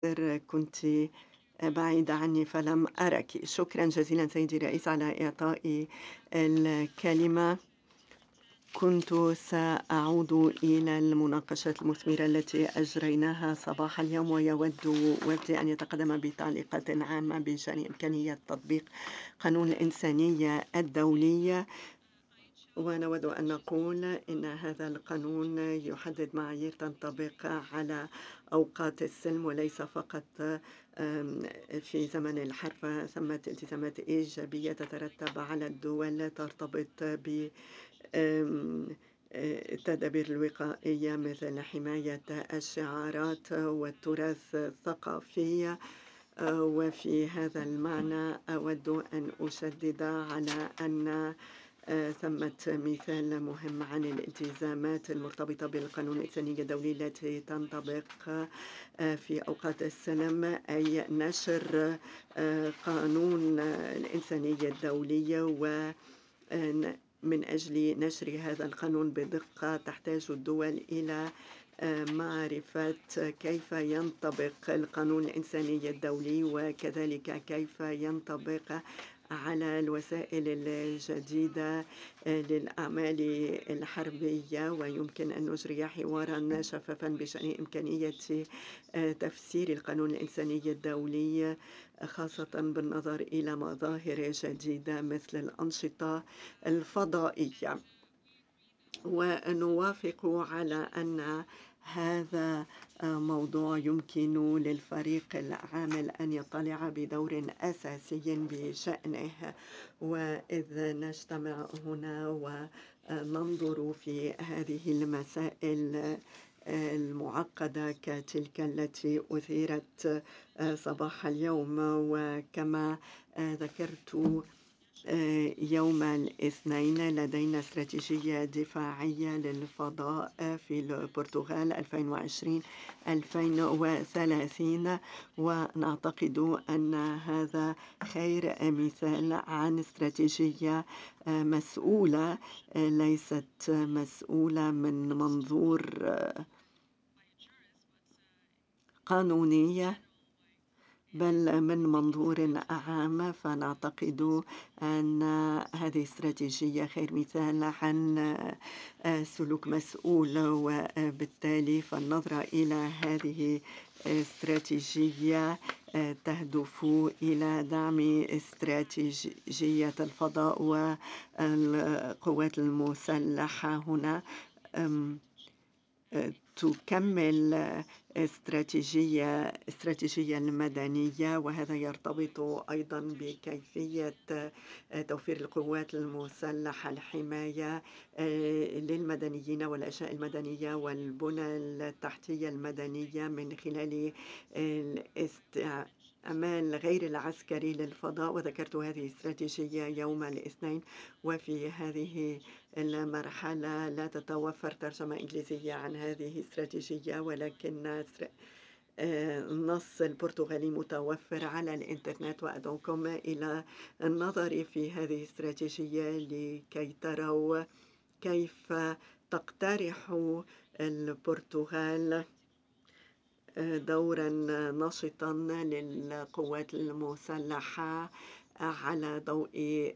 كنت بعيدة عني فلم أرك. شكرا جزيلا سيدي الرئيس على إعطائي الكلمة. كنت سأعود إلى المناقشات المثمرة التي أجريناها صباح اليوم، ويود وفدي أن يتقدم بتعليقات عامة بشأن إمكانية تطبيق قانون الإنسانية الدولي. ونود أن نقول إن هذا القانون يحدد معايير تنطبق على أوقات السلم وليس فقط في زمن الحرب. ثمة التزامات إيجابية تترتب على الدول ترتبط ب التدابير الوقائية مثل حماية الشعارات والتراث الثقافي. وفي هذا المعنى أود أن أشدد على أن ثمة مثال مهم عن الالتزامات المرتبطة بالقانون الإنساني الدولي التي تنطبق في أوقات السلم، أي نشر قانون الإنسانية الدولي. ومن أجل نشر هذا القانون بدقة تحتاج الدول إلى معرفة كيف ينطبق القانون الإنساني الدولي، وكذلك كيف ينطبق على الوسائل الجديدة للأعمال الحربية. ويمكن أن نجري حوارا شفافا بشأن إمكانية تفسير القانون الإنساني الدولي، خاصة بالنظر إلى مظاهر جديدة مثل الأنشطة الفضائية. ونوافق على أن هذا موضوع يمكن للفريق العامل أن يطلع بدور أساسي بشأنه. وإذ نجتمع هنا وننظر في هذه المسائل المعقدة كتلك التي أثيرت صباح اليوم، وكما ذكرت يوم الاثنين لدينا استراتيجية دفاعية للفضاء في البرتغال 2020-2030، ونعتقد أن هذا خير مثال عن استراتيجية مسؤولة، ليست مسؤولة من منظور قانوني بل من منظور أعم. فنعتقد أن هذه استراتيجية خير مثال عن سلوك مسؤول، وبالتالي فالنظرة إلى هذه استراتيجية تهدف إلى دعم استراتيجية الفضاء والقوات المسلحة هنا، تكمل استراتيجية المدنية. وهذا يرتبط أيضا بكيفية توفير القوات المسلحة الحماية للمدنيين والأشياء المدنية والبنى التحتية المدنية من خلال الاستعمال غير العسكري للفضاء. وذكرت هذه الاستراتيجية يوم الاثنين، وفي هذه المرحلة لا تتوفر ترجمة إنجليزية عن هذه الاستراتيجية، ولكن النص البرتغالي متوفر على الإنترنت. وأدعوكم إلى النظر في هذه الاستراتيجية لكي تروا كيف تقترح البرتغال دورا نشطا للقوات المسلحة على ضوء